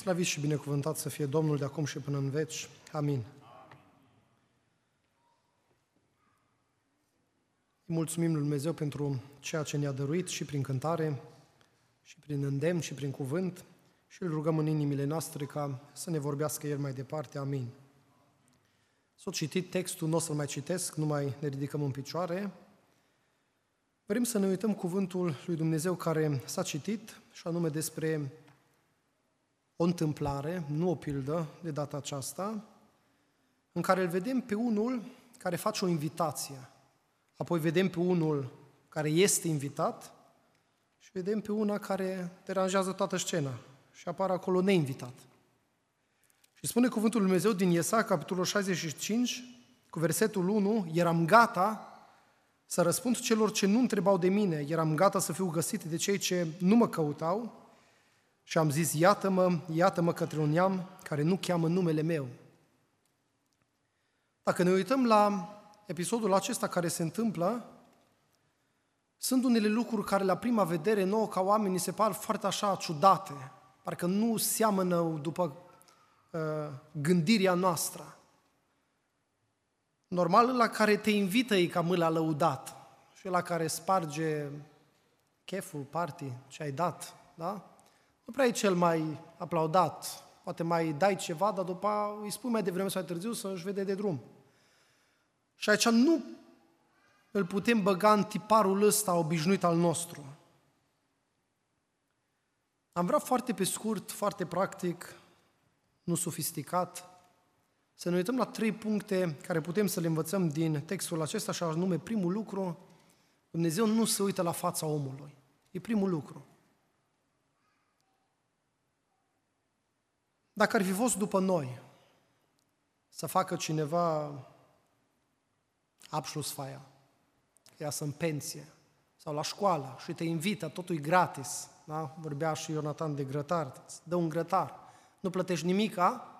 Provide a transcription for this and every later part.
Slăvit și binecuvântat să fie Domnul de acum și până în veci. Amin. Îi mulțumim lui Dumnezeu pentru ceea ce ne-a dăruit și prin cântare, și prin îndemn, și prin cuvânt, și îl rugăm în inimile noastre ca să ne vorbească El mai departe. Amin. S-a citit textul, nu o să-l mai citesc, nu mai ne ridicăm în picioare. Vrem să ne uităm cuvântul lui Dumnezeu care s-a citit, și anume despre o întâmplare, nu o pildă de data aceasta, în care îl vedem pe unul care face o invitație, apoi vedem pe unul care este invitat și vedem pe una care deranjează toată scena și apare acolo neinvitat. Și spune cuvântul lui Dumnezeu din Iesaia, capitolul 65, cu versetul 1, eram gata să răspund celor ce nu întrebau de mine, eram gata să fiu găsit de cei ce nu mă căutau și am zis, iată-mă către un neam care nu cheamă numele meu. Dacă ne uităm la episodul acesta care se întâmplă, sunt unele lucruri care la prima vedere nouă ca oameni ni se par foarte așa ciudate, parcă nu seamănă după gândirea noastră. Normal, la care te invită e cam la lăudat și la care sparge cheful, party, ce ai dat, da? Nu prea e cel mai aplaudat, poate mai dai ceva, dar după îi spui mai devreme sau mai târziu să-și vede de drum. Și aici nu îl putem băga în tiparul ăsta obișnuit al nostru. Am vrea foarte pe scurt, foarte practic, nu sofisticat, să ne uităm la 3 puncte care putem să le învățăm din textul acesta, și anume primul lucru, Dumnezeu nu se uită la fața omului. E primul lucru. Dacă ar fi fost după noi să facă cineva Abschlussfeier, iasă în pensie sau la școală și te invită, totul e gratis, da? Vorbea și Ionatan de grătar, îți dă un grătar, nu plătești nimica.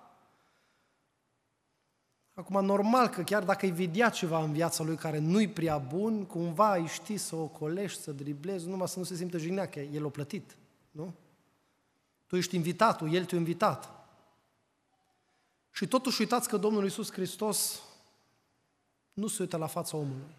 Acum, normal că chiar dacă îi vedea ceva în viața lui care nu-i prea bun, cumva îi știi să o colești, să driblezi, numai să nu se simtă jignea, că el o plătit, nu? Tu ești invitatul, el te-a invitat. Și totuși uitați că Domnul Iisus Hristos nu se uită la fața omului.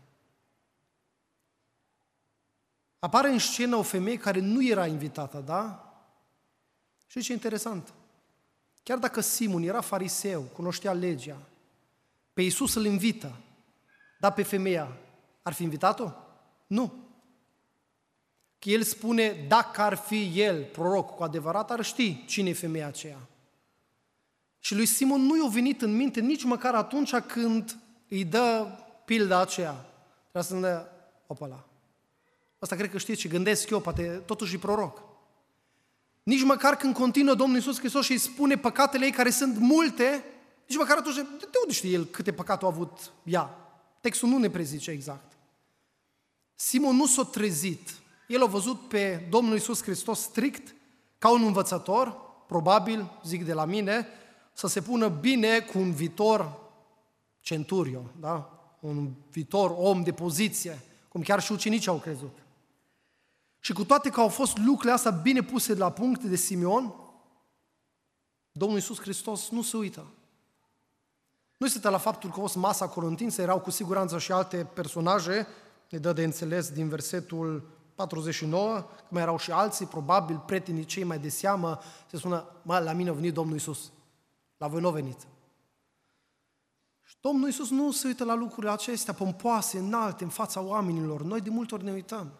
Apare în scenă o femeie care nu era invitată, da? Și ce interesant. Chiar dacă Simon era fariseu, cunoștea legea, pe Iisus îl invită, dar pe femeia ar fi invitat-o? Nu. Că el spune, dacă ar fi el proroc cu adevărat, ar ști cine e femeia aceea. Și lui Simon nu i-a venit în minte nici măcar atunci când îi dă pilda aceea. Trebuie să ne dă, opala. Asta cred că știți ce gândesc eu, poate totuși e proroc. Nici măcar când continuă Domnul Iisus Hristos și îi spune păcatele ei care sunt multe, nici măcar atunci, de unde știe el câte păcate a avut ea? Textul nu ne prezice exact. Simon nu s-a trezit. El a văzut pe Domnul Iisus Hristos strict ca un învățător, probabil, zic de la mine, să se pună bine cu un viitor centurio, da? Un viitor om de poziție, cum chiar și ucenicii au crezut. Și cu toate că au fost lucrurile astea bine puse la punct de Simeon, Domnul Iisus Hristos nu se uită. Nu se uită la faptul că o fost masa corintință, erau cu siguranță și alte personaje, ne dă de înțeles din versetul 49, că mai erau și alții, probabil prietenii cei mai de seamă, se spună, la mine a venit Domnul Iisus, la voi nu a venit. Și Domnul Iisus nu se uită la lucrurile acestea pompoase, înalte, în fața oamenilor. Noi de multe ori ne uităm.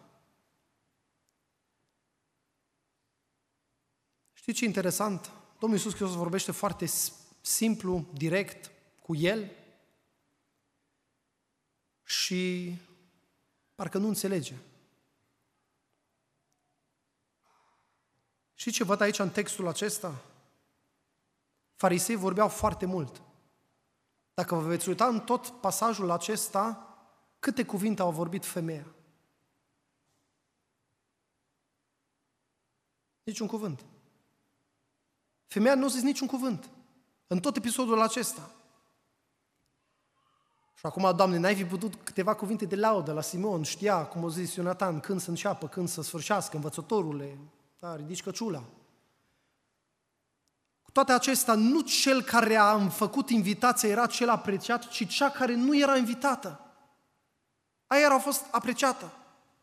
Știți ce interesant? Domnul Iisus Hristos vorbește foarte simplu, direct cu el și parcă nu înțelege. Și ce văd aici în textul acesta? Farisei vorbeau foarte mult. Dacă vă veți uita în tot pasajul acesta, câte cuvinte au vorbit femeia? Niciun cuvânt. Femeia nu a zis niciun cuvânt în tot episodul acesta. Și acum, Doamne, n-ai fi putut câteva cuvinte de laudă la Simon, știa, cum a zis Ionatan, când să înceapă, când să sfârșească, învățătorule, da, ridici căciula. toate acestea, nu cel care a făcut invitația era cel apreciat, ci cea care nu era invitată. Aia a fost apreciată.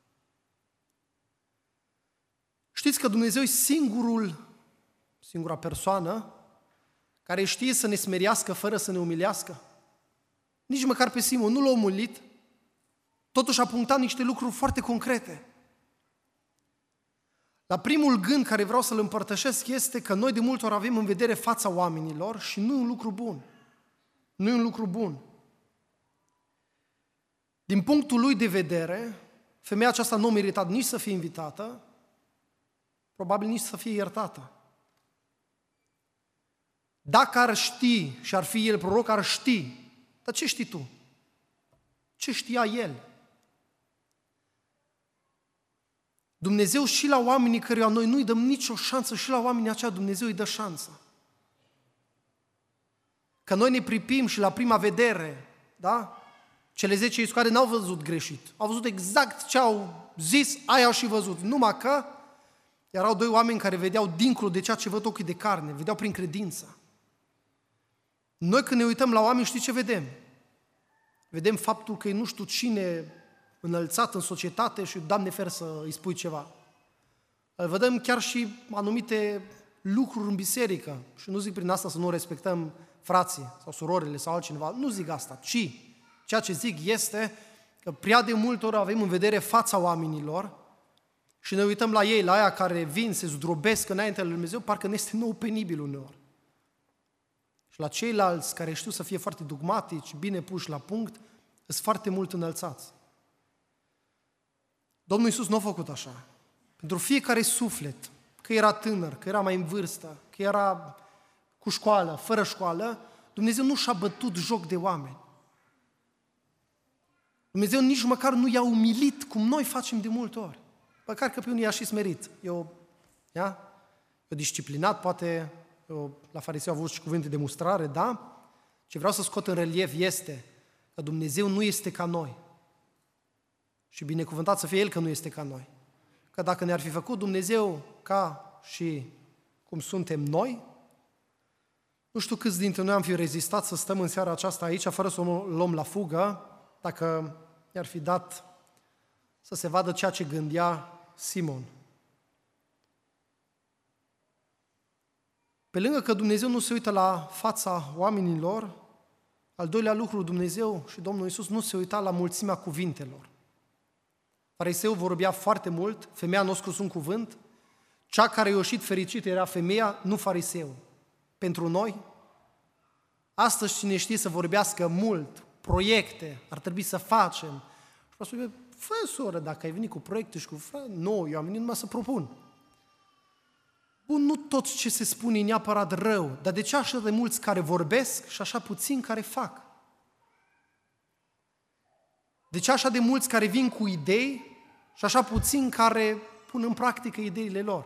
Știți că Dumnezeu e singura persoană care știe să ne smerească fără să ne umilească. Nici măcar pe Simon nu l-a umilit, totuși a punctat niște lucruri foarte concrete. La primul gând care vreau să-l împărtășesc este că noi de multe ori avem în vedere fața oamenilor și nu e un lucru bun. Nu e un lucru bun. Din punctul lui de vedere, femeia aceasta nu a meritat nici să fie invitată, probabil nici să fie iertată. Dacă ar ști și ar fi el proroc, ar ști. Dar ce știi tu? Ce știa el? Dumnezeu și la oamenii căruia noi nu-i dăm nicio șansă, și la oamenii aceia Dumnezeu îi dă șansă. Că noi ne pripim și la prima vedere, da? Cele 10 iscoare n-au văzut greșit. Au văzut exact ce au zis, aia au și văzut. Numai că erau 2 oameni care vedeau dincolo de ceea ce văd ochii de carne, vedeau prin credință. Noi când ne uităm la oameni, știi ce vedem? Vedem faptul că e nu știu cine înălțat în societate și Doamne fer să îi spui ceva. Îl vedem chiar și anumite lucruri în biserică. Și nu zic prin asta să nu respectăm frații sau surorile sau altcineva. Nu zic asta, ci ceea ce zic este că prea de multe ori avem în vedere fața oamenilor și ne uităm la ei, la aia care vin, se zdrobesc înaintea lui Dumnezeu, parcă ne este nou penibil uneori. Și la ceilalți care știu să fie foarte dogmatici, bine puși la punct, sunt foarte mult înălțați. Domnul Iisus nu a făcut așa. Pentru fiecare suflet, că era tânăr, că era mai în vârstă, că era cu școală, fără școală, Dumnezeu nu și-a bătut joc de oameni. Dumnezeu nici măcar nu i-a umilit, cum noi facem de multe ori. Măcar că pe unii i-a și smerit. Eu disciplinat, poate la fariseu au avut și cuvinte de mustrare, da? Ce vreau să scot în relief este că Dumnezeu nu este ca noi. Și binecuvântat să fie El că nu este ca noi. Că dacă ne-ar fi făcut Dumnezeu ca și cum suntem noi, nu știu câți dintre noi am fi rezistat să stăm în seara aceasta aici fără să o luăm la fugă, dacă i-ar fi dat să se vadă ceea ce gândea Simon. Pe lângă că Dumnezeu nu se uită la fața oamenilor, al doilea lucru, Dumnezeu și Domnul Iisus nu se uita la mulțimea cuvintelor. Fariseul vorbea foarte mult, femeia nu a scos un cuvânt, cea care a ieșit fericită era femeia, nu fariseul. Pentru noi, astăzi cine știe să vorbească mult, proiecte, ar trebui să facem. Și vă spune, fă, soră, dacă ai venit cu proiecte și cu nu, eu am venit numai să propun. Bun, nu tot ce se spune e neapărat rău, dar de ce așa de mulți care vorbesc și așa puțini care fac? De ce așa de mulți care vin cu idei și așa puțini care pun în practică ideile lor?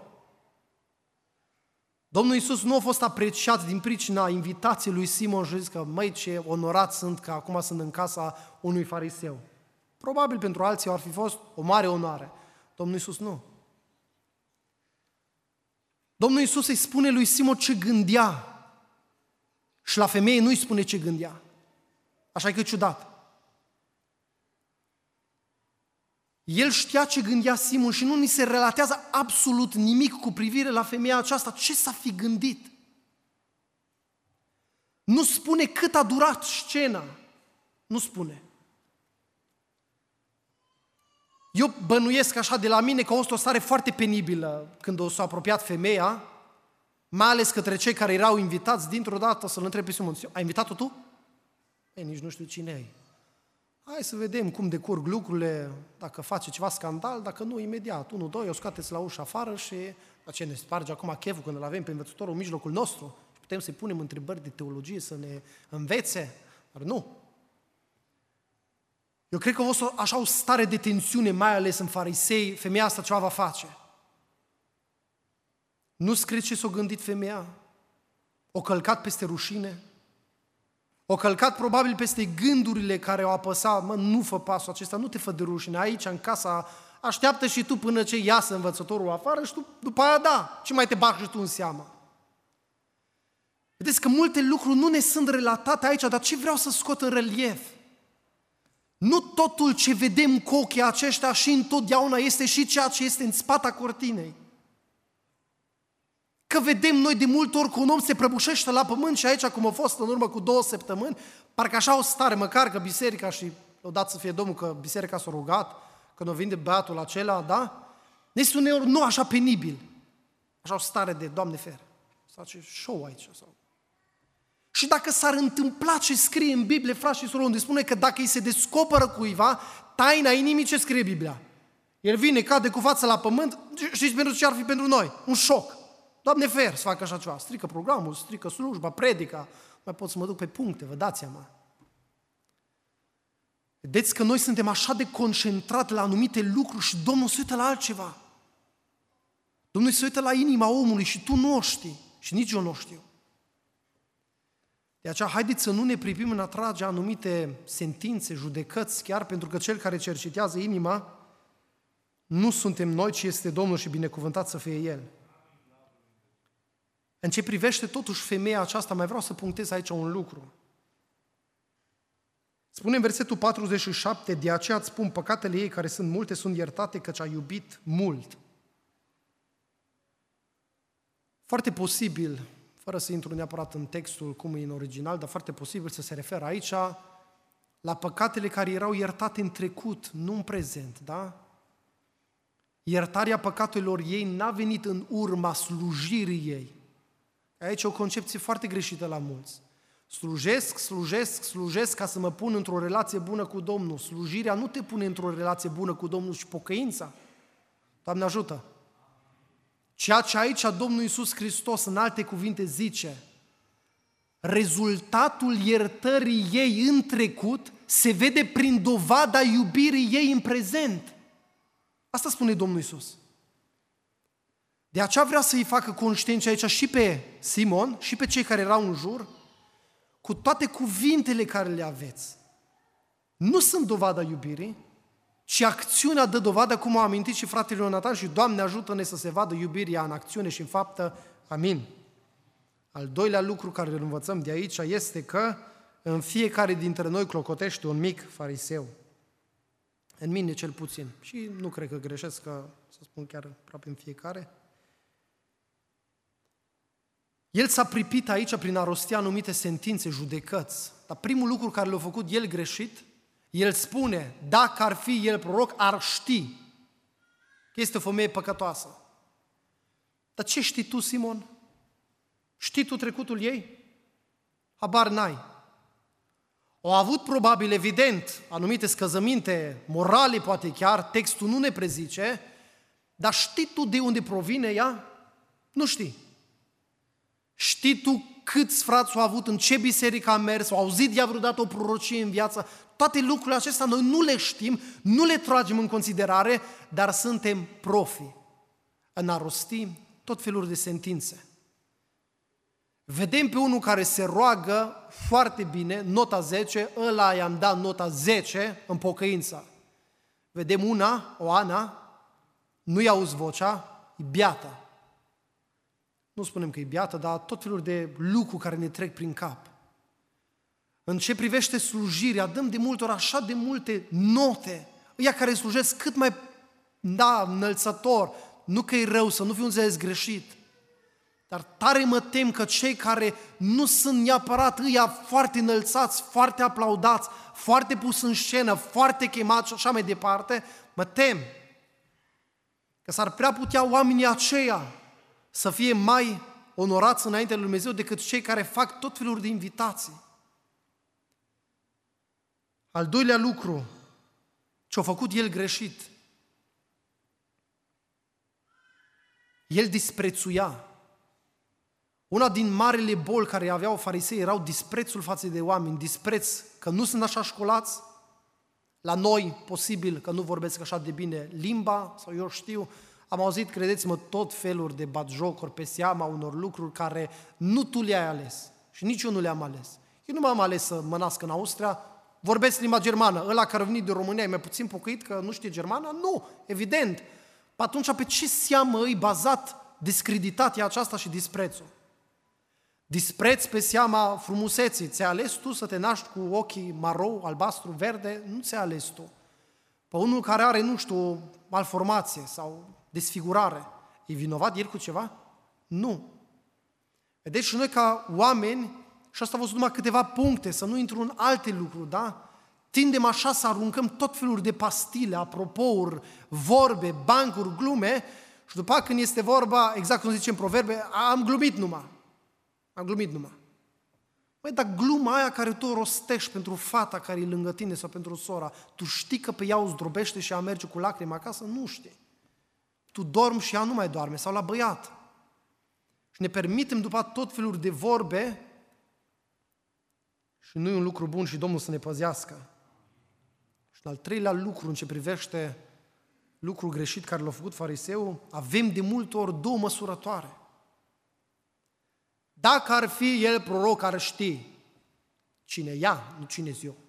Domnul Iisus nu a fost apreciat din pricina invitației lui Simon și a zis că, măi, ce onorat sunt că acum sunt în casa unui fariseu. Probabil pentru alții ar fi fost o mare onoare. Domnul Iisus nu. Domnul Iisus îi spune lui Simon ce gândea și la femeie nu îi spune ce gândea. Așa că e ciudat. El știa ce gândea Simon și nu ni se relatează absolut nimic cu privire la femeia aceasta. Ce s-a fi gândit? Nu spune cât a durat scena. Nu spune. Eu bănuiesc așa de la mine că a fost o stare foarte penibilă când s-a apropiat femeia, mai ales către cei care erau invitați, dintr-o dată să-l întrebe pe Simon, ai invitat-o tu? Ei, nici nu știu cine e. Hai să vedem cum decurg lucrurile, dacă face ceva scandal, dacă nu, imediat. 1, 2, o scoateți la ușă afară și la ce ne sparge acum cheful când îl avem pe învățătorul în mijlocul nostru și putem să-i punem întrebări de teologie, să ne învețe, dar nu. Eu cred că a fost așa o stare de tensiune, mai ales în farisei, femeia asta ceva va face. Nu scrie ce s-a gândit femeia? O călcat peste rușine? O călcat probabil peste gândurile care au apăsat, nu fă pasul acesta, nu te fă de rușine, aici în casa, așteaptă și tu până ce iasă învățătorul afară și tu după aia da, ce mai te bagi și tu în seamă? Vedeți că multe lucruri nu ne sunt relatate aici, dar ce vreau să scot în relief? Nu totul ce vedem cu ochii aceștia și întotdeauna este și ceea ce este în spata cortinei. Că vedem noi de multe ori că un om se prăbușește la pământ și aici, cum a fost în urmă cu 2 săptămâni, parcă așa o stare, măcar că biserica, și odată să fie Domnul că biserica s-a rugat, când o vinde băiatul acela, da? Este uneori nu așa penibil. Așa o stare de Doamne fer. Să face show aici. Sau... Și dacă s-ar întâmpla ce scrie în Biblie, frați și surori, unde spune că dacă îi se descoperă cuiva taina inimii, ce scrie Biblia? El vine, cade cu fața la pământ, știți pentru ce ar fi pentru noi? Un șoc. Doamne fer să facă așa ceva. Strică programul, strică slujba, predica. Mai pot să mă duc pe puncte, vă dați seama. Vedeți că noi suntem așa de concentrați la anumite lucruri și Domnul se uită la altceva. Domnul se uită la inima omului și tu nu o știi și nici eu nu o știu. De aceea, haideți să nu ne pripim în a trage anumite sentințe, judecăți, chiar pentru că cel care cercetează inima nu suntem noi, ci este Domnul și binecuvântat să fie El. În ce privește totuși femeia aceasta, mai vreau să punctez aici un lucru. Spune în versetul 47, de aceea îți spun, păcatele ei care sunt multe sunt iertate, căci a iubit mult. Foarte posibil, fără să intru neapărat în textul cum e în original, dar foarte posibil să se referă aici la păcatele care erau iertate în trecut, nu în prezent, da? Iertarea păcatelor ei n-a venit în urma slujirii ei. Aici e o concepție foarte greșită la mulți. Slujesc ca să mă pun într-o relație bună cu Domnul. Slujirea nu te pune într-o relație bună cu Domnul și pocăința. Doamne ajută! Ceea ce aici Domnul Iisus Hristos, în alte cuvinte, zice, rezultatul iertării ei în trecut se vede prin dovada iubirii ei în prezent. Asta spune Domnul Iisus. De aceea vrea să-i facă conștienți aici și pe Simon și pe cei care erau în jur, cu toate cuvintele care le aveți. Nu sunt dovada iubirii, ci acțiunea dă dovadă, cum a amintit și fratele Ionatan, și Doamne ajută-ne să se vadă iubirea în acțiune și în faptă. Amin. Al doilea lucru care îl învățăm de aici este că în fiecare dintre noi clocotește un mic fariseu. În mine cel puțin. Și nu cred că greșesc, că să spun chiar aproape în fiecare. El s-a pripit aici prin a rosti anumite sentințe, judecăți. Dar primul lucru care l-a făcut el greșit, el spune, dacă ar fi el proroc, ar ști că este o femeie păcătoasă. Dar ce știi tu, Simon? Știi tu trecutul ei? Habar n-ai. Au avut probabil, evident, anumite scăzăminte morale, poate chiar, textul nu ne prezice, dar știi tu de unde provine ea? Nu știi. Știi tu câți frați au avut, în ce biserică a mers, au auzit ea vreodată o prorocie în viață? Toate lucrurile acestea noi nu le știm, nu le tragem în considerare, dar suntem profi în a rosti tot felul de sentințe. Vedem pe unul care se roagă foarte bine, nota 10, ăla i-am dat nota 10 în pocăință. Vedem una, o Ana, nu-i auzi vocea, e beată. Nu spunem că e beată, dar tot felul de lucruri care ne trec prin cap. În ce privește slujirea, dăm de multe ori așa de multe note, ăia care slujesc cât mai, înălțător, nu că e rău, să nu fiu înțeles greșit, dar tare mă tem că cei care nu sunt neapărat ăia foarte înălțați, foarte aplaudați, foarte pus în scenă, foarte chemați și așa mai departe, mă tem că s-ar prea putea oamenii aceia să fie mai onorați înaintea lui Dumnezeu decât cei care fac tot felul de invitații. Al doilea lucru, ce-a făcut el greșit, el disprețuia. Una din marele boli care aveau farisei erau disprețul față de oameni, dispreț că nu sunt așa școlați, la noi posibil că nu vorbesc așa de bine limba, sau eu știu, am auzit, credeți-mă, tot feluri de batjocuri pe seama unor lucruri care nu tu le-ai ales și nici eu nu le-am ales. Eu nu m-am ales să mă nasc în Austria, vorbesc limba germană, ăla care a venit din România e mai puțin pocăit că nu știe germană? Nu, evident. Atunci pe ce seamă îi bazat discreditația aceasta și disprețul? dispreț pe seama frumuseții. Ți-ai ales tu să te naști cu ochii maro, albastru, verde? Nu ți-ai ales tu. Pe unul care are, nu știu, malformație sau desfigurare, e vinovat el cu ceva? Nu. Vedeți, și noi ca oameni, și asta a fost numai câteva puncte, să nu intru în alte lucruri, da? Tindem așa să aruncăm tot felul de pastile, apropouri, vorbe, bancuri, glume și după când este vorba, exact cum zice în proverbe, am glumit numai. Băi, dar gluma aia care tu o rostești pentru fata care e lângă tine sau pentru sora, tu știi că pe ea o zdrobește și ea merge cu lacrimi acasă? Nu știi. Tu dormi și ea nu mai doarme, sau la băiat. Și ne permitem după tot felul de vorbe și nu e un lucru bun și Domnul să ne păzească. Și al treilea lucru în ce privește lucrul greșit care l-a făcut fariseul, avem de multe ori două măsurătoare. Dacă ar fi el proroc care știe cine ea, nu cine-s eu.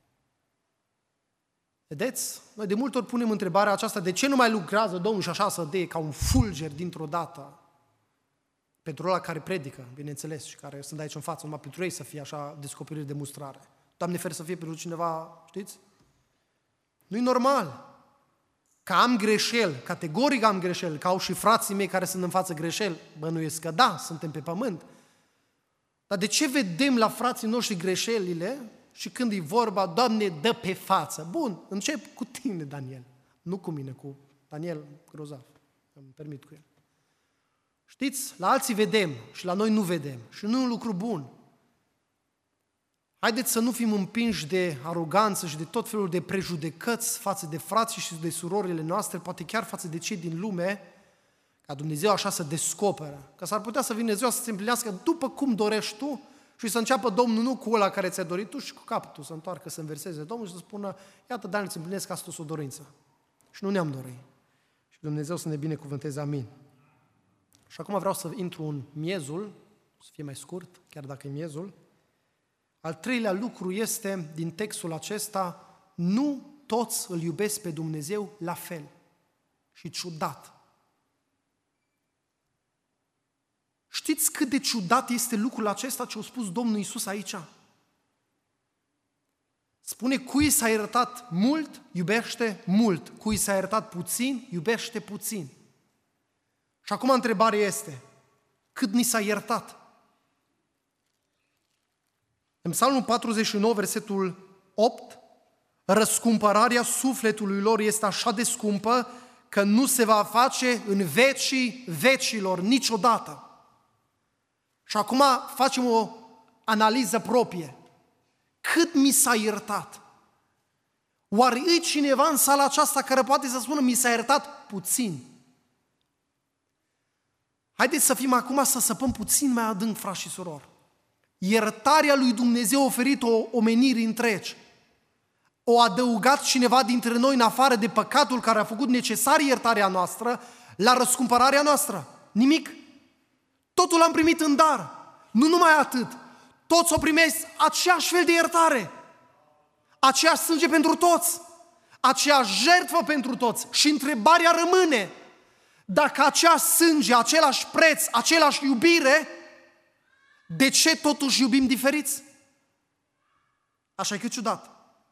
Vedeți? Noi de multe ori punem întrebarea aceasta, de ce nu mai lucrează Domnul și așa să dea ca un fulger dintr-o dată pentru ăla care predică, bineînțeles, și care sunt aici în față, numai pentru ei să fie așa descoperiri de mustrare. Doamne, feri să fie pentru cineva, știți? Nu-i normal. Că am greșeli, categoric am greșeli, că au și frații mei care sunt în față greșeli, bănuiesc că da, suntem pe pământ. Dar de ce vedem la frații noștri greșelile și când e vorba, Doamne, dă pe față? Bun, încep cu tine, Daniel, nu cu mine, cu Daniel grozav, îmi permit cu el. Știți, la alții vedem și la noi nu vedem și nu e un lucru bun. Haideți să nu fim împinși de aroganță și de tot felul de prejudecăți față de frații și de surorile noastre, poate chiar față de cei din lume, ca Dumnezeu așa să descoperă. Că s-ar putea să vină ziua să se împlinească după cum dorești tu și să înceapă Domnul nu cu ăla care ți-a dorit tu și cu capătul să întoarcă, să înverseze Domnul și să spună, iată, Daniel, îți împlinesc astăzi o dorință. Și nu ne-am dorit. Și Dumnezeu să ne binecuvânteze, amin. Și acum vreau să intru în miezul, să fie mai scurt, chiar dacă e miezul. Al treilea lucru este, din textul acesta, nu toți îl iubesc pe Dumnezeu la fel și ciudat. Știți cât de ciudat este lucrul acesta ce a spus Domnul Iisus aici? Spune, cui s-a iertat mult, iubește mult. Cui s-a iertat puțin, iubește puțin. Și acum întrebarea este, cât ni s-a iertat? În Psalmul 49, versetul 8, răscumpărarea sufletului lor este așa de scumpă că nu se va face în vecii vecilor niciodată. Și acum facem o analiză proprie. Cât mi s-a iertat? Oare e cineva în sala aceasta care poate să spună mi s-a iertat puțin? Haideți să fim acum să săpăm puțin mai adânc, frați și surori. Iertarea lui Dumnezeu a oferit o omenire întregi. O adăugat cineva dintre noi în afară de păcatul care a făcut necesar iertarea noastră la răscumpărarea noastră? Nimic. Totul l-am primit în dar. Nu numai atât. Toți o primesc aceeași fel de iertare. Aceeași sânge pentru toți. Aceeași jertfă pentru toți. Și întrebarea rămâne, dacă aceeași sânge, același preț, același iubire, de ce totuși iubim diferiți? Așa e că ciudat.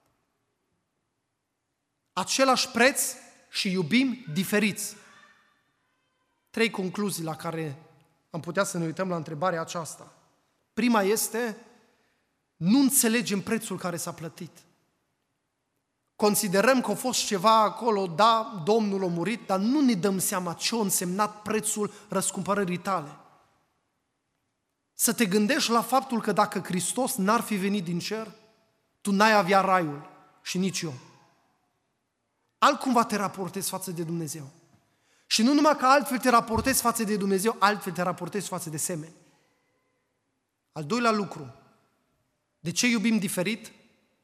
Același preț și iubim diferiți. 3 concluzii la care am putea să ne uităm la întrebarea aceasta. Prima este, nu înțelegem prețul care s-a plătit. Considerăm că a fost ceva acolo, da, Domnul a murit, dar nu ne dăm seama ce a însemnat prețul răscumpărării tale. Să te gândești la faptul că dacă Hristos n-ar fi venit din cer, tu n-ai avea raiul și nici eu. Altcumva te raportezi față de Dumnezeu. Și nu numai că altfel te raportezi față de Dumnezeu, altfel te raportezi față de semeni. Al doilea lucru, de ce iubim diferit?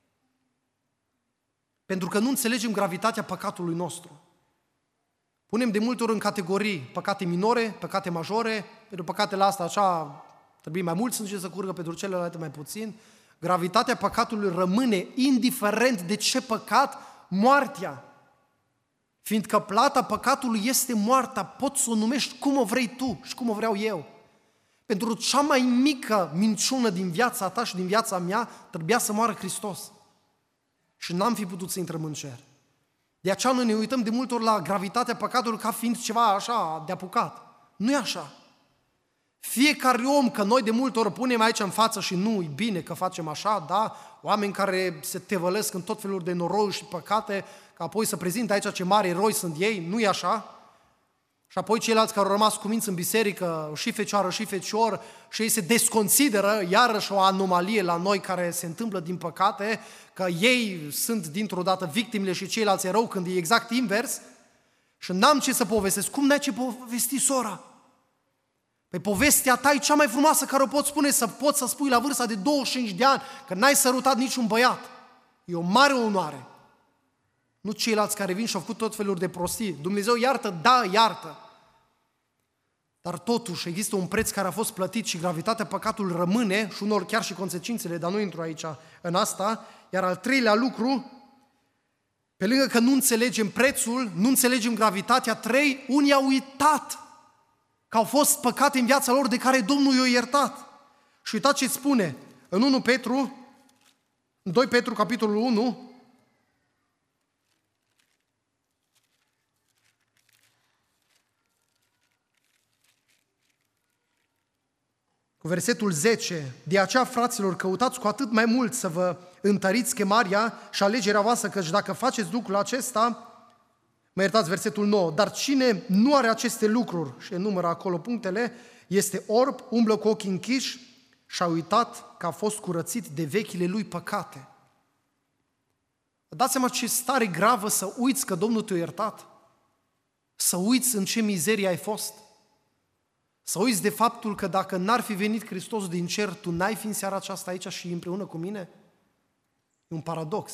Pentru că nu înțelegem gravitatea păcatului nostru. Punem de multe ori în categorii păcate minore, păcate majore, pentru păcatele astea așa trebuie mai mult sânge să curgă, pentru celelalte mai puțin. Gravitatea păcatului rămâne indiferent de ce păcat, moartea. Fiindcă plata păcatului este moartea, poți să o numești cum o vrei tu și cum o vreau eu. Pentru cea mai mică minciună din viața ta și din viața mea trebuia să moară Hristos. Și n-am fi putut să intrăm în cer. De aceea noi ne uităm de multe ori la gravitatea păcatului ca fiind ceva așa de apucat. Nu e așa. Fiecare om, că noi de multe ori punem aici în față și nu e bine că facem așa, da? Oameni care se tevălesc în tot felul de noroi și păcate, că apoi să prezintă aici ce mari eroi sunt ei, nu e așa. Și apoi ceilalți care au rămas cuminți în biserică, și fecioară și fecior, și ei se desconsideră, iarăși o anomalie la noi care se întâmplă din păcate, că ei sunt dintr-o dată victimele și ceilalți erou, când e exact invers. Și n-am ce să povestesc. Cum n-ai ce povesti, sora? Păi povestea ta e cea mai frumoasă care o poți spune, să poți să spui la vârsta de 25 de ani, că n-ai sărutat niciun băiat. E o mare onoare. Nu ceilalți care vin și au făcut tot felul de prostii. Dumnezeu iartă, da, iartă. Dar totuși există un preț care a fost plătit și gravitatea păcatului rămâne și unor chiar și consecințele, dar nu intru aici în asta. Iar al treilea lucru, pe lângă că nu înțelegem prețul, nu înțelegem gravitatea, unii au uitat că au fost păcate în viața lor de care Domnul i-a iertat. Și uitați ce spune în 2 Petru, capitolul 1, cu versetul 10, de aceea, fraților, căutați cu atât mai mult să vă întăriți chemarea și alegerea voastră, căci dacă faceți lucrul acesta, mă iertați, versetul 9, dar cine nu are aceste lucruri, și enumără acolo punctele, este orb, umblă cu ochii închiși și a uitat că a fost curățit de vechile lui păcate. Vă dați seama ce stare gravă să uiți că Domnul te-a iertat? Să uiți în ce mizerie ai fost? Să uiți de faptul că dacă n-ar fi venit Hristos din cer, tu n-ai fi în seara aceasta aici și împreună cu mine? E un paradox.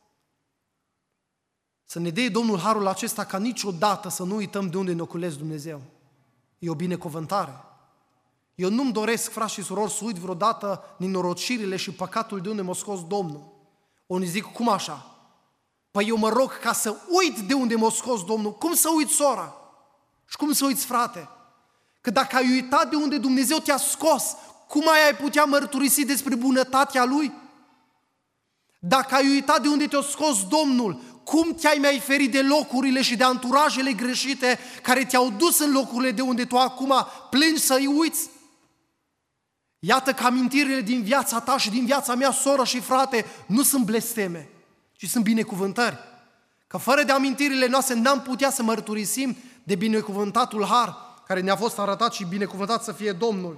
Să ne dea Domnul harul acesta ca niciodată să nu uităm de unde ne oculezi Dumnezeu. E o binecuvântare. Eu nu-mi doresc, frați și surori, să uit vreodată nenorocirile și păcatul de unde m-a scos Domnul. Unii zic, cum așa? Păi eu mă rog ca să uit de unde m-a scos Domnul. Cum să uit, sora? Și cum să uiți, frate? Că dacă ai uitat de unde Dumnezeu te-a scos, cum ai putea mărturisi despre bunătatea Lui? Dacă ai uitat de unde te-a scos Domnul, cum te-ai mai ferit de locurile și de anturajele greșite care te-au dus în locurile de unde tu acum plângi să-i uiți? Iată că amintirile din viața ta și din viața mea, soră și frate, nu sunt blesteme, ci sunt binecuvântări. Că fără de amintirile noastre n-am putea să mărturisim de binecuvântatul har care ne-a fost arătat și binecuvântat să fie Domnul.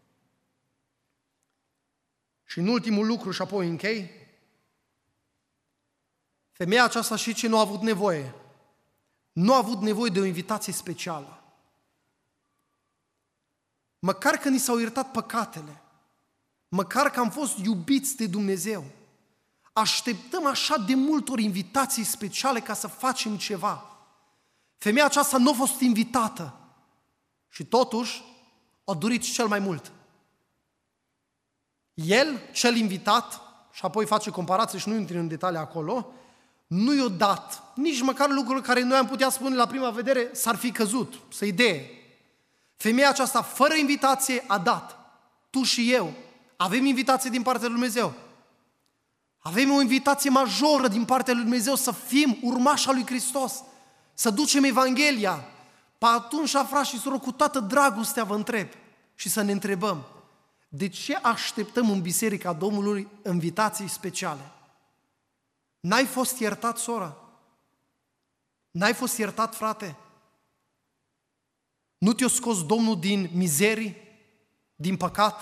Și în ultimul lucru, și apoi închei, femeia aceasta și ce nu a avut nevoie? Nu a avut nevoie de o invitație specială. Măcar că ni s-au iertat păcatele, măcar că am fost iubiți de Dumnezeu, așteptăm așa de multe ori invitații speciale ca să facem ceva. Femeia aceasta nu a fost invitată și totuși a dorit cel mai mult. El, cel invitat, și apoi face comparație și nu intru în detalii acolo, nu i-a dat nici măcar lucruri care noi am putea spune la prima vedere s-ar fi căzut, să-i dee. Femeia aceasta, fără invitație, a dat. Tu și eu avem invitație din partea lui Dumnezeu. Avem o invitație majoră din partea lui Dumnezeu să fim urmașa lui Hristos, să ducem Evanghelia. Păi atunci, frați și surori, cu toată dragostea vă întreb și să ne întrebăm, de ce așteptăm în Biserica Domnului invitații speciale? N-ai fost iertat, soră? N-ai fost iertat, frate? Nu te-a scos Domnul din mizerii, din păcat?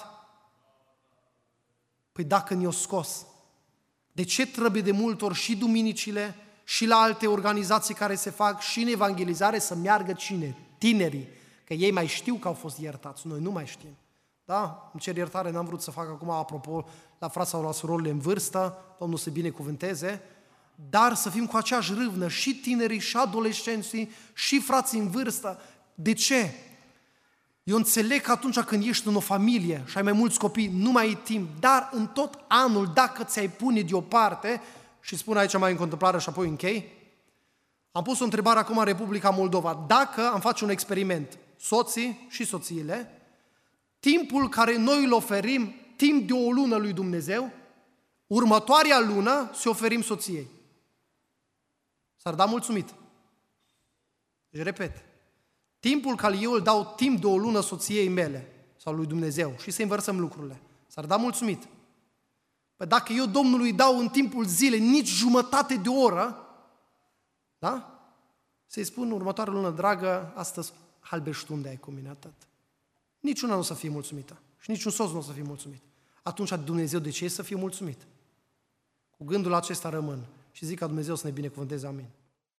Păi dacă ne-a scos, de ce trebuie de multe ori și duminicile și la alte organizații care se fac și în evangelizare să meargă cine? Tinerii, că ei mai știu că au fost iertați, noi nu mai știm. Da? Îmi cer iertare, n-am vrut să fac acum, apropo, la frați sau la surorile în vârstă, Domnul să binecuvânteze, dar să fim cu aceeași râvnă și tinerii, și adolescenții, și frații în vârstă. De ce? Eu înțeleg că atunci când ești în o familie și ai mai mulți copii, nu mai ai timp, dar în tot anul, dacă ți-ai pune deoparte, și spun aici mai în contemplare și apoi închei, am pus o întrebare acum în Republica Moldova. Dacă am face un experiment, soții și soțiile, timpul care noi îl oferim, timp de o lună lui Dumnezeu, următoarea lună să oferim soției. S-ar da mulțumit. Deci, repet, timpul care eu îl dau timp de o lună soției mele sau lui Dumnezeu și să învățăm lucrurile, s-ar da mulțumit. Păi dacă eu Domnului dau în timpul zilei nici jumătate de oră, da? Să-i spun următoarea lună, dragă, astăzi halbeștunde ai cu mine, atât. Niciuna nu o să fie mulțumită și niciun soț nu o să fie mulțumit. Atunci Dumnezeu de ce să fie mulțumit? Cu gândul acesta rămân și zic ca Dumnezeu să ne binecuvânteze, amin.